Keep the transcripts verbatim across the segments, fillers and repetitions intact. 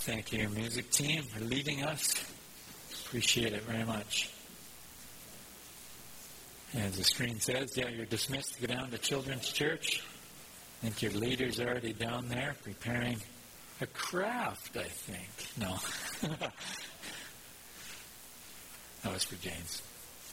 Thank you, music team, for leading us. Appreciate it very much. As the screen says, yeah, you're dismissed to go down to Children's Church. I think your leader's already down there preparing a craft, I think. No. That was for James.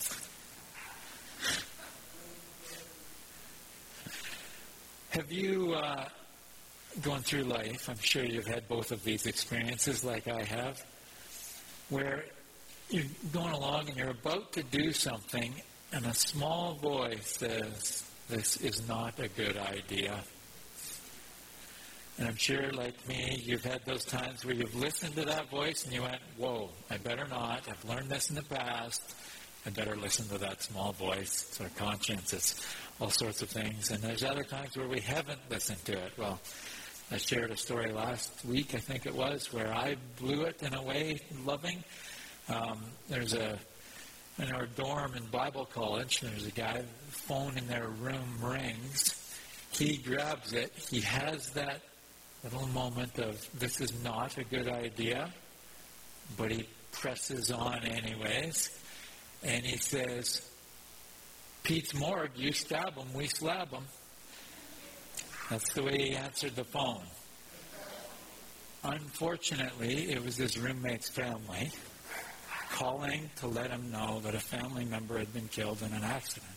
Have you uh, gone through life, I'm sure you've had both of these experiences like I have, where you're going along and you're about to do something and a small voice says, this is not a good idea. And I'm sure, like me, you've had those times where you've listened to that voice and you went, whoa, I better not. I've learned this in the past. I better listen to that small voice. It's our conscience. It's all sorts of things. And there's other times where we haven't listened to it. Well, I shared a story last week, I think it was, where I blew it in a way loving. Um, there's a, in our dorm in Bible college, there's a guy, the phone in their room rings. He grabs it. He has that little moment of, this is not a good idea, but he presses on anyways. And he says, Pete's morgue, you stab him, we slab him. That's the way he answered the phone. Unfortunately, it was his roommate's family calling to let him know that a family member had been killed in an accident.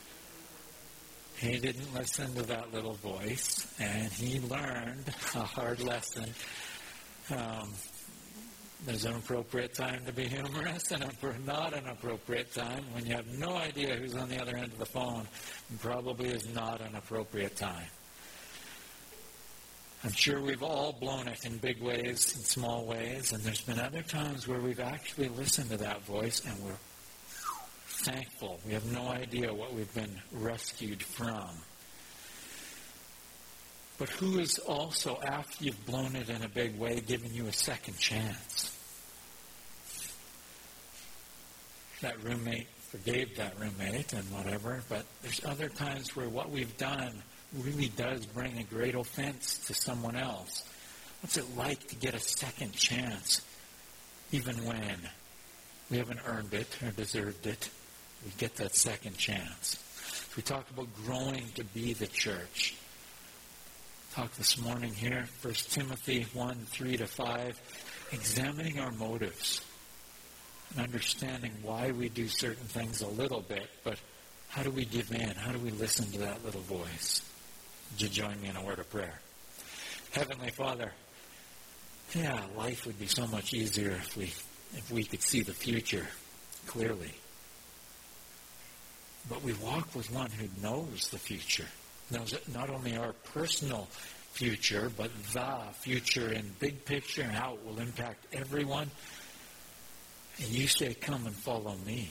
He didn't listen to that little voice, and he learned a hard lesson. Um, there's an appropriate time to be humorous and not an appropriate time when you have no idea who's on the other end of the phone. And probably is not an appropriate time. I'm sure we've all blown it in big ways and small ways, and there's been other times where we've actually listened to that voice and we're thankful. We have no idea what we've been rescued from. But who is also, after you've blown it in a big way, giving you a second chance? That roommate forgave that roommate and whatever, but there's other times where what we've done really does bring a great offense to someone else. What's it like to get a second chance, even when we haven't earned it or deserved it? We get that second chance. We talk about growing to be the church. Talk this morning here, First Timothy one, three to five, examining our motives and understanding why we do certain things a little bit, but how do we give in? How do we listen to that little voice? Would you join me in a word of prayer? Heavenly Father, yeah, life would be so much easier if we if we could see the future clearly. But we walk with one who knows the future, knows not only our personal future, but the future in big picture and how it will impact everyone. And you say, come and follow me.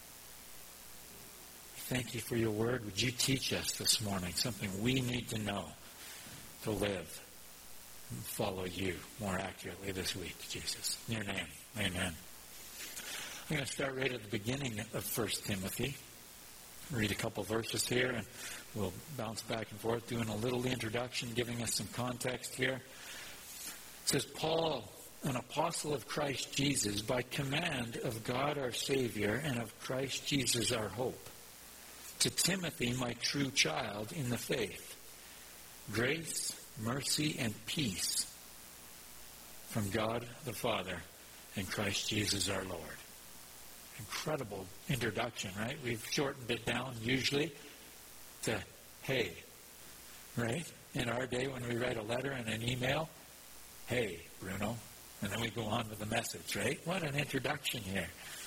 Thank you for your word. Would you teach us this morning something we need to know to live and follow you more accurately this week, Jesus. In your name, amen. I'm going to start right at the beginning of First Timothy. Read a couple verses here, and we'll bounce back and forth, doing a little introduction, giving us some context here. It says, Paul, an apostle of Christ Jesus, by command of God our Savior and of Christ Jesus our hope, to Timothy, my true child in the faith, grace, mercy, and peace from God the Father and Christ Jesus our Lord. Incredible introduction, right? We've shortened it down usually to hey, right? In our day when we write a letter and an email, hey, Bruno, and then we go on with the message, right? What an introduction here.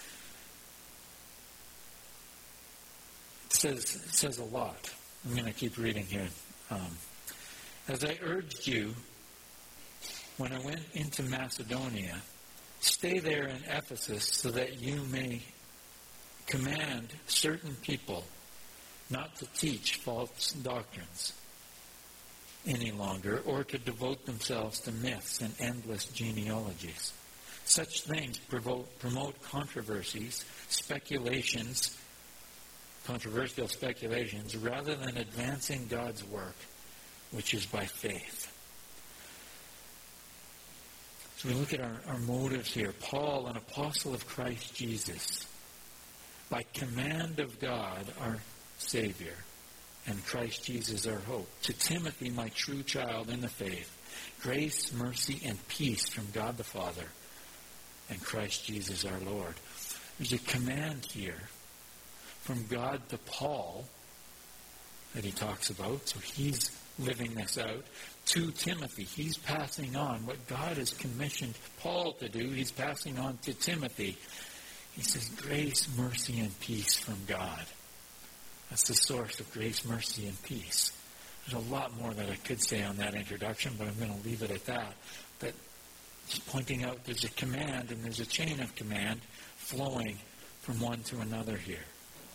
It says, it says a lot. I'm going to keep reading here. Um, As I urged you when I went into Macedonia, stay there in Ephesus so that you may command certain people not to teach false doctrines any longer or to devote themselves to myths and endless genealogies. Such things promote, promote controversies, speculations, controversial speculations, rather than advancing God's work, which is by faith. So we look at our, our motives here. Paul, an apostle of Christ Jesus, by command of God, our Savior, and Christ Jesus, our hope. To Timothy, my true child in the faith, grace, mercy, and peace from God the Father and Christ Jesus, our Lord. There's a command here from God to Paul that he talks about. So he's living this out. To Timothy, he's passing on what God has commissioned Paul to do. He's passing on to Timothy. He says, grace, mercy, and peace from God. That's the source of grace, mercy, and peace. There's a lot more that I could say on that introduction, but I'm going to leave it at that. But just pointing out there's a command and there's a chain of command flowing from one to another here.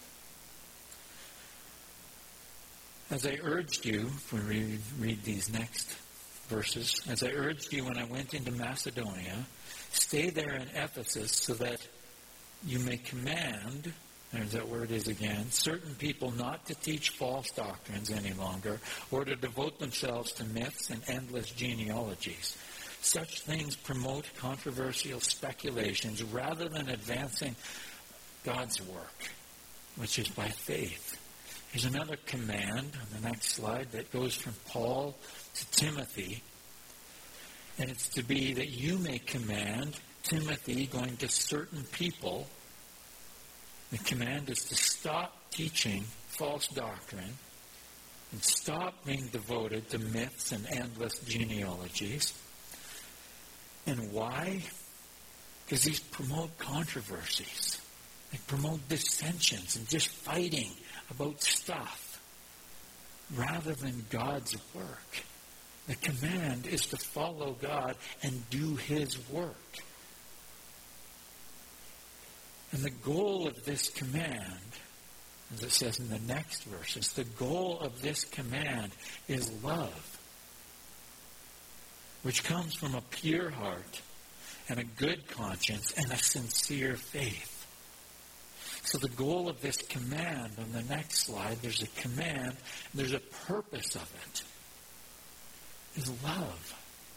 As I urged you, if we read, read these next verses, as I urged you when I went into Macedonia, stay there in Ephesus so that you may command, there's that word is again, certain people not to teach false doctrines any longer or to devote themselves to myths and endless genealogies. Such things promote controversial speculations rather than advancing God's work, which is by faith. Here's another command on the next slide that goes from Paul to Timothy. And it's to be that you may command Timothy going to certain people. The command is to stop teaching false doctrine and stop being devoted to myths and endless genealogies. And why? Because these promote controversies. They promote dissensions and just fighting about stuff rather than God's work. The command is to follow God and do His work. And the goal of this command, as it says in the next verses, the goal of this command is love, which comes from a pure heart and a good conscience and a sincere faith. So the goal of this command, on the next slide, there's a command, there's a purpose of it, is love.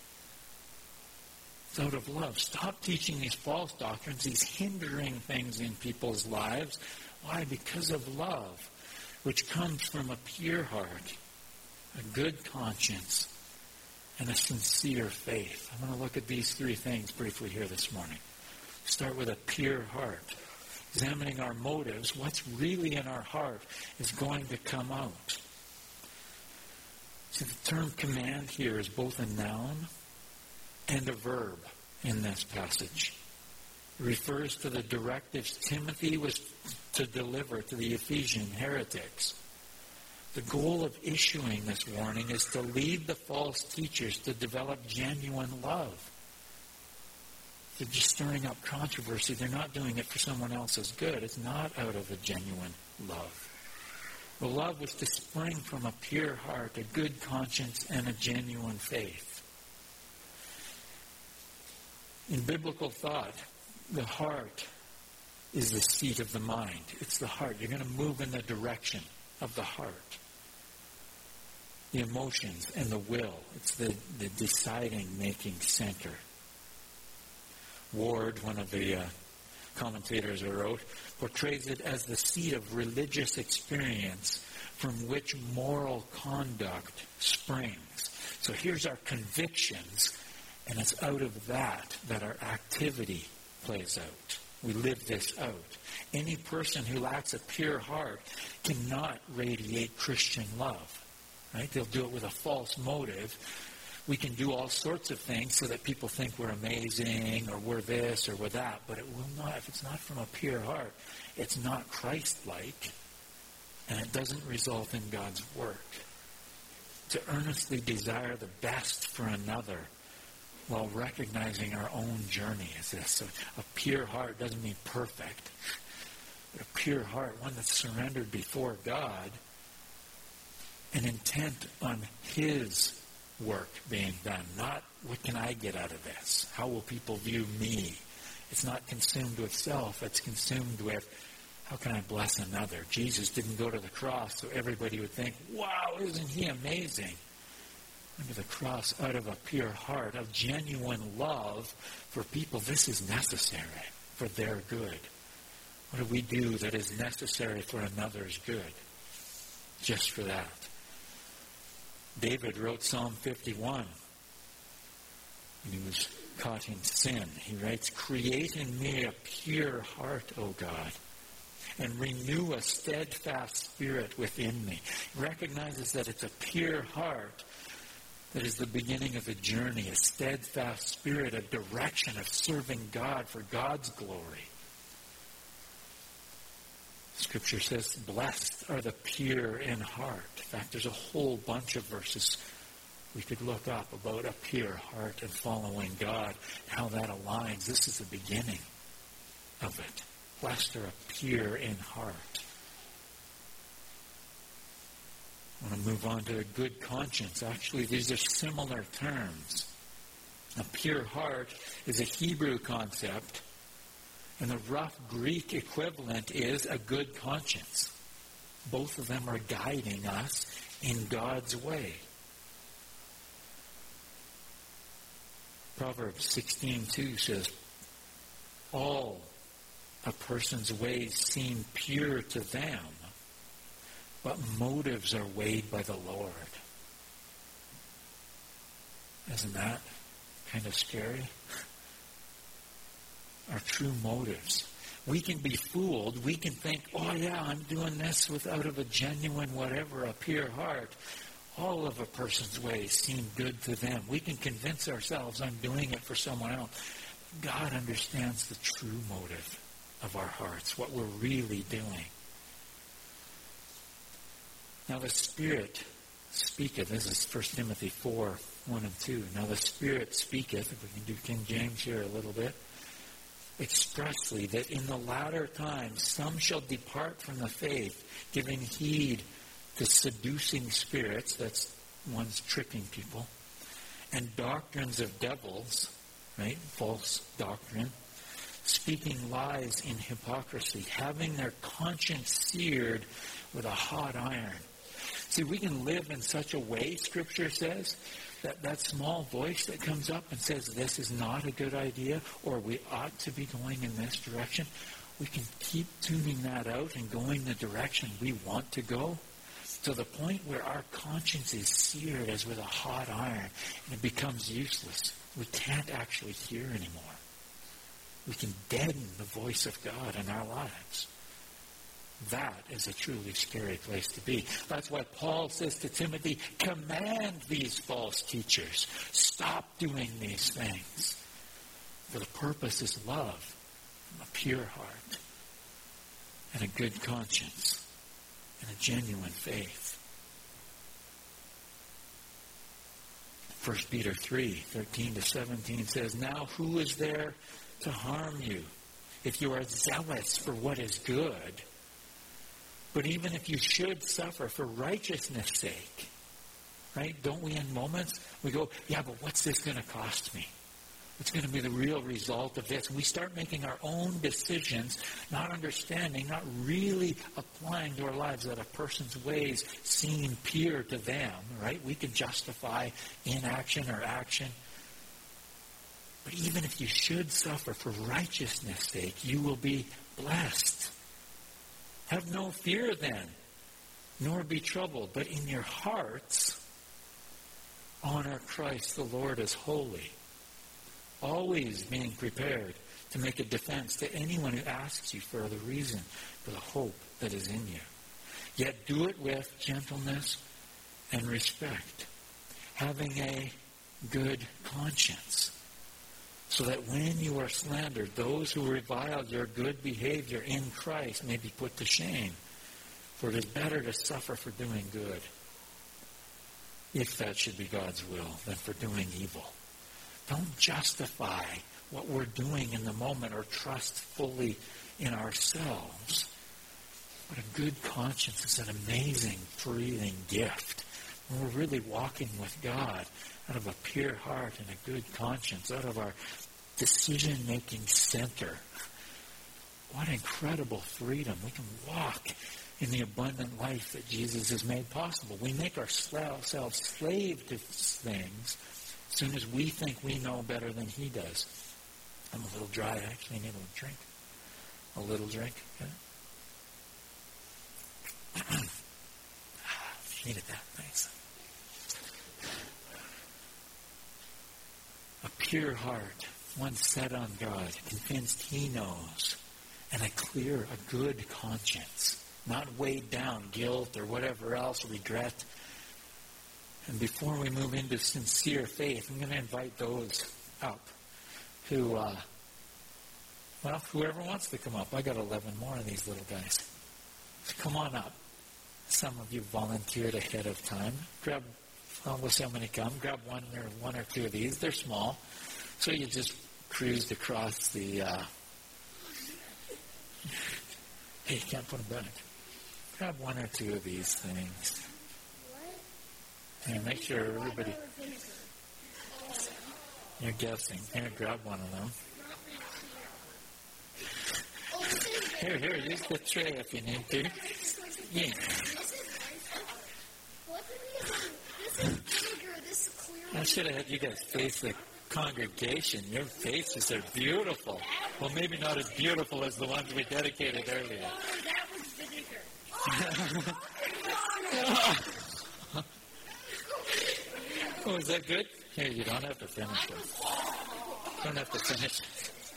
It's out of love. Stop teaching these false doctrines, these hindering things in people's lives. Why? Because of love, which comes from a pure heart, a good conscience, and a sincere faith. I'm going to look at these three things briefly here this morning. Start with a pure heart. Examining our motives, what's really in our heart is going to come out. See, the term command here is both a noun and a verb in this passage. It refers to the directives Timothy was to deliver to the Ephesian heretics. The goal of issuing this warning is to lead the false teachers to develop genuine love. They're just stirring up controversy. They're not doing it for someone else's good. It's not out of a genuine love. The love was to spring from a pure heart, a good conscience, and a genuine faith. In biblical thought, the heart is the seat of the mind. It's the heart. You're going to move in the direction of the heart. The emotions and the will. It's the, the deciding, making center. Ward, one of the uh, commentators who wrote, portrays it as the seat of religious experience from which moral conduct springs. So here's our convictions, and it's out of that that our activity plays out. We live this out. Any person who lacks a pure heart cannot radiate Christian love. Right? They'll do it with a false motive. We can do all sorts of things so that people think we're amazing or we're this or we're that, but it will not, if it's not from a pure heart, it's not Christ-like, and it doesn't result in God's work. To earnestly desire the best for another while recognizing our own journey is this. So a pure heart doesn't mean perfect, but a pure heart, one that's surrendered before God and intent on His work being done. Not what can I get out of this? How will people view me? It's not consumed with self. It's consumed with how can I bless another? Jesus didn't go to the cross so everybody would think, wow, isn't He amazing? under the cross, out of a pure heart, of genuine love for people. This is necessary for their good. What do we do that is necessary for another's good? Just for that. David wrote Psalm fifty-one when he was caught in sin. He writes, "Create in me a pure heart, O God, and renew a steadfast spirit within me." He recognizes that it's a pure heart that is the beginning of a journey, a steadfast spirit, a direction of serving God for God's glory. Scripture says, blessed are the pure in heart. In fact, there's a whole bunch of verses we could look up about a pure heart and following God, how that aligns. This is the beginning of it. Blessed are a pure in heart. I want to move on to a good conscience. Actually, these are similar terms. A pure heart is a Hebrew concept, and the rough Greek equivalent is a good conscience. Both of them are guiding us in God's way. Proverbs sixteen two says, all a person's ways seem pure to them, but motives are weighed by the Lord. Isn't that kind of scary? Our true motives. We can be fooled. We can think, oh yeah, I'm doing this with out of a genuine whatever, a pure heart. All of a person's ways seem good to them. We can convince ourselves I'm doing it for someone else. God understands the true motive of our hearts, what we're really doing. Now the Spirit speaketh. This is First Timothy four, one and two. Now the Spirit speaketh, if we can do King James here a little bit, expressly that in the latter times some shall depart from the faith, giving heed to seducing spirits, that's one's tricking people, and doctrines of devils, right, false doctrine, speaking lies in hypocrisy, having their conscience seared with a hot iron. See, we can live in such a way, Scripture says, that that small voice that comes up and says this is not a good idea, or we ought to be going in this direction, we can keep tuning that out and going the direction we want to go, to the point where our conscience is seared as with a hot iron, and it becomes useless. We can't actually hear anymore. We can deaden the voice of God in our lives. That is a truly scary place to be. That's why Paul says to Timothy, command these false teachers. Stop doing these things. For the purpose is love, a pure heart, and a good conscience, and a genuine faith. First Peter three, thirteen to seventeen says, now who is there to harm you if you are zealous for what is good? But even if you should suffer for righteousness' sake, right? Don't we in moments, we go, yeah, but what's this going to cost me? What's going to be the real result of this? And we start making our own decisions, not understanding, not really applying to our lives that a person's ways seem pure to them, right? We can justify inaction or action. But even if you should suffer for righteousness' sake, you will be blessed. Have no fear then, nor be troubled, but in your hearts honor Christ the Lord as holy, always being prepared to make a defense to anyone who asks you for the reason for the hope that is in you. Yet do it with gentleness and respect, having a good conscience, so that when you are slandered, those who revile your good behavior in Christ may be put to shame. For it is better to suffer for doing good, if that should be God's will, than for doing evil. Don't justify what we're doing in the moment or trust fully in ourselves. But a good conscience is an amazing, freeing gift. When we're really walking with God out of a pure heart and a good conscience, out of our decision-making center. What incredible freedom. We can walk in the abundant life that Jesus has made possible. We make ourselves slave to things as soon as we think we know better than he does. I'm a little dry. I actually need a little drink. A little drink. Okay. Needed that. Thanks. A pure heart, one set on God, convinced he knows, and a clear, a good conscience. Not weighed down, guilt or whatever else, regret. And before we move into sincere faith, I'm going to invite those up who, uh, well, whoever wants to come up. I got eleven more of these little guys. So come on up. Some of you volunteered ahead of time. Grab, well, we'll see how many come. Grab one or one or two of these. They're small. So you just cruised across the, uh, hey, you can't put them back. Grab one or two of these things. And make sure everybody... You're guessing. Here, grab one of them. Here, here, use the tray if you need to. Yeah. I should have had you guys face the congregation. Your faces are beautiful. Well, maybe not as beautiful as the ones we dedicated earlier. Oh, is that good? Here, you don't have to finish it. You don't have to finish it.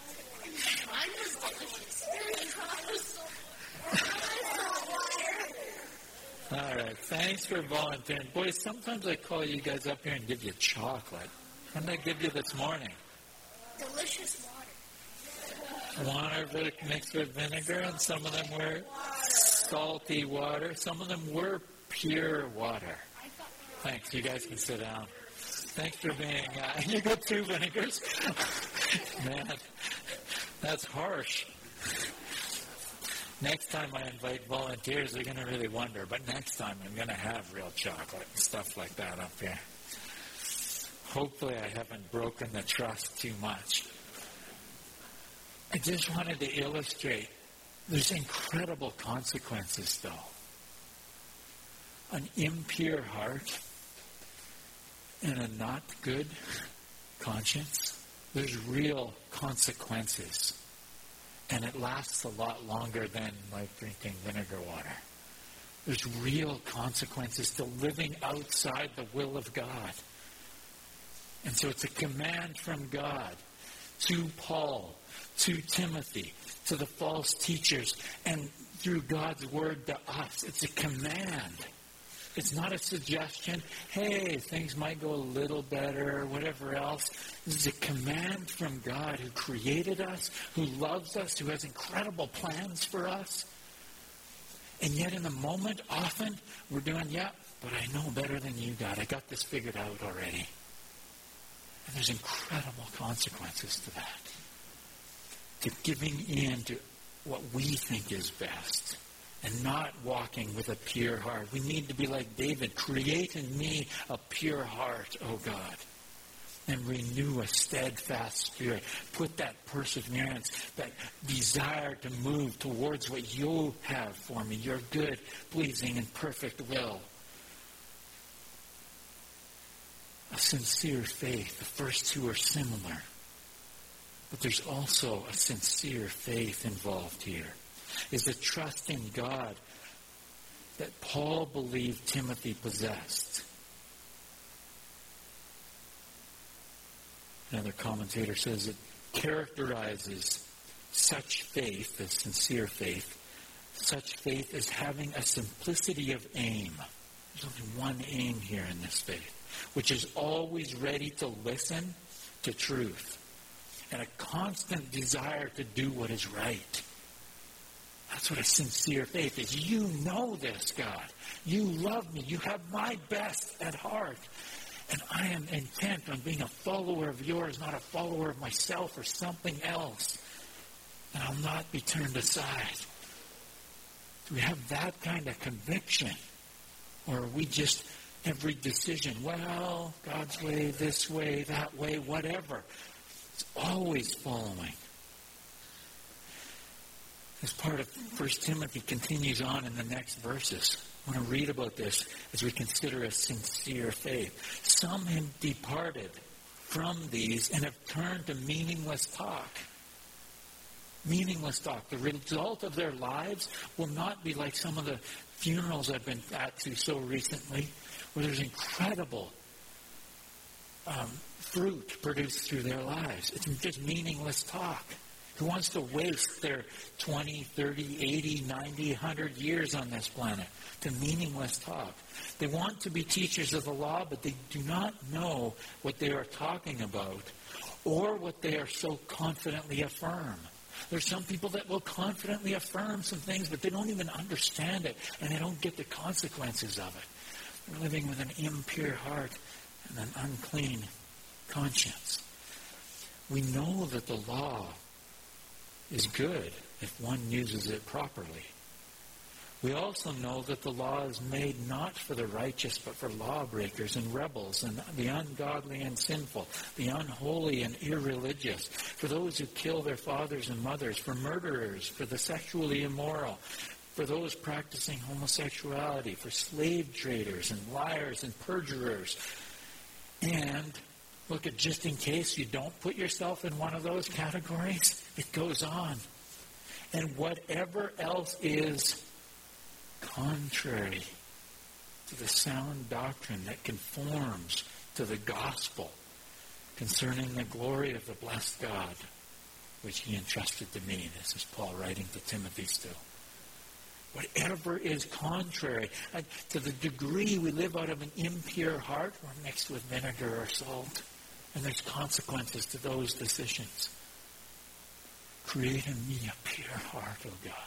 All right, thanks for volunteering. Boys, sometimes I call you guys up here and give you chocolate. What did I give you this morning? Delicious water. Water mixed with vinegar, and some of them were salty water. Some of them were pure water. Thanks. You guys can sit down. Thanks for being... Uh, you got two vinegars? Man, that's harsh. Next time I invite volunteers, they're going to really wonder. But next time I'm going to have real chocolate and stuff like that up here. Hopefully I haven't broken the trust too much. I just wanted to illustrate there's incredible consequences, though. An impure heart and a not good conscience, there's real consequences. And it lasts a lot longer than like drinking vinegar water. There's real consequences to living outside the will of God. And so it's a command from God to Paul, to Timothy, to the false teachers, and through God's word to us. It's a command. It's not a suggestion. Hey, things might go a little better or whatever else. This is a command from God who created us, who loves us, who has incredible plans for us. And yet in the moment, often, we're doing, yeah, but I know better than you, God. I got this figured out already. And there's incredible consequences to that. To giving in to what we think is best. And not walking with a pure heart. We need to be like David. Create in me a pure heart, O God. And renew a steadfast spirit. Put that perseverance, that desire to move towards what you have for me. Your good, pleasing, and perfect will. A sincere faith. The first two are similar. But there's also a sincere faith involved here. Is a trust in God that Paul believed Timothy possessed. Another commentator says it characterizes such faith, as sincere faith, such faith as having a simplicity of aim. There's only one aim here in this faith, which is always ready to listen to truth and a constant desire to do what is right. That's what a sincere faith is. You know this, God. You love me. You have my best at heart. And I am intent on being a follower of yours, not a follower of myself or something else. And I'll not be turned aside. Do we have that kind of conviction? Or are we just every decision, well, God's way, this way, that way, whatever. It's always following. This part of First Timothy continues on in the next verses. I want to read about this as we consider a sincere faith. Some have departed from these and have turned to meaningless talk. Meaningless talk. The result of their lives will not be like some of the funerals I've been at to so recently, where there's incredible um, fruit produced through their lives. It's just meaningless talk. Who wants to waste their twenty, thirty, eighty, ninety, one hundred years on this planet to meaningless talk? They want to be teachers of the law, but they do not know what they are talking about or what they are so confidently affirm. There's some people that will confidently affirm some things, but they don't even understand it, and they don't get the consequences of it. They're living with an impure heart and an unclean conscience. We know that the law is good if one uses it properly. We also know that the law is made not for the righteous, but for lawbreakers and rebels and the ungodly and sinful, the unholy and irreligious, for those who kill their fathers and mothers, for murderers, for the sexually immoral, for those practicing homosexuality, for slave traders and liars and perjurers. And look, at just in case you don't put yourself in one of those categories, it goes on. And whatever else is contrary to the sound doctrine that conforms to the gospel concerning the glory of the blessed God, which he entrusted to me. This is Paul writing to Timothy still. Whatever is contrary, uh, to the degree we live out of an impure heart, we're mixed with vinegar or salt. And there's consequences to those decisions. Create in me a pure heart, O God.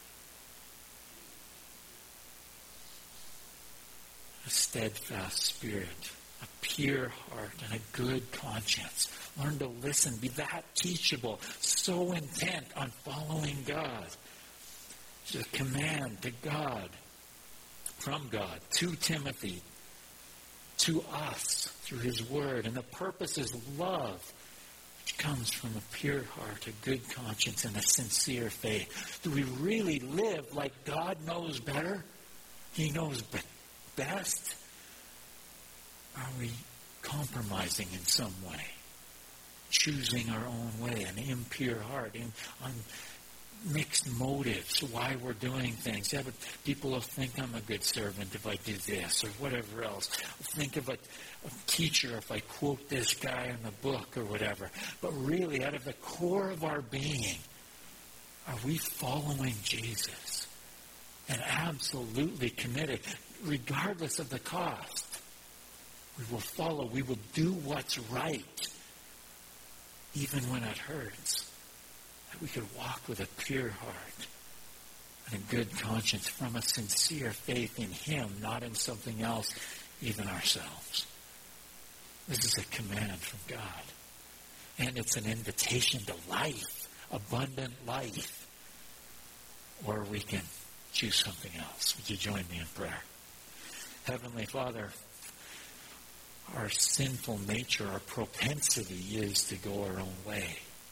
A steadfast spirit, a pure heart, and a good conscience. Learn to listen. Be that teachable. So intent on following God. It's a command to God, from God, to Timothy, to us through his word. And the purpose is love, which comes from a pure heart, a good conscience, and a sincere faith. Do we really live like God knows better? He knows be- best? Are we compromising in some way? Choosing our own way, an impure heart, in, on mixed motives, why we're doing things. Yeah, but people will think I'm a good servant if I do this or whatever else. I'll think of a, a teacher if I quote this guy in the book or whatever. But really, out of the core of our being, are we following Jesus and absolutely committed, regardless of the cost? We will follow. We will do what's right, even when it hurts. That we could walk with a pure heart and a good conscience from a sincere faith in him, not in something else, even ourselves. This is a command from God. And it's an invitation to life, abundant life. Or we can choose something else. Would you join me in prayer? Heavenly Father, our sinful nature, our propensity is to go our own way.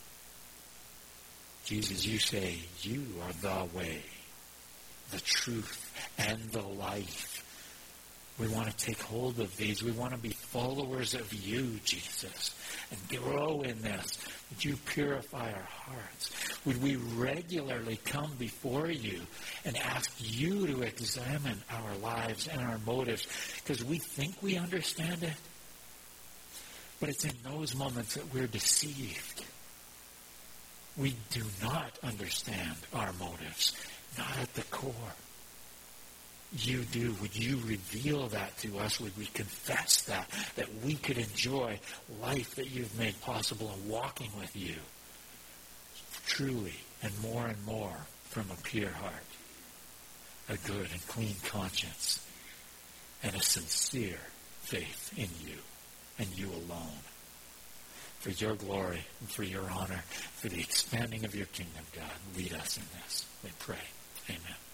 Jesus, you say, you are the way, the truth, and the life. We want to take hold of these. We want to be followers of you, Jesus, and grow in this. Would you purify our hearts? Would we regularly come before you and ask you to examine our lives and our motives? Because we think we understand it, but it's in those moments that we're deceived. We do not understand our motives, not at the core. You do. Would you reveal that to us? Would we confess that, that we could enjoy life that you've made possible and walking with you truly and more and more from a pure heart, a good and clean conscience, and a sincere faith in you and you alone. For your glory and for your honor, for the expanding of your kingdom, God, lead us in this. We pray. Amen.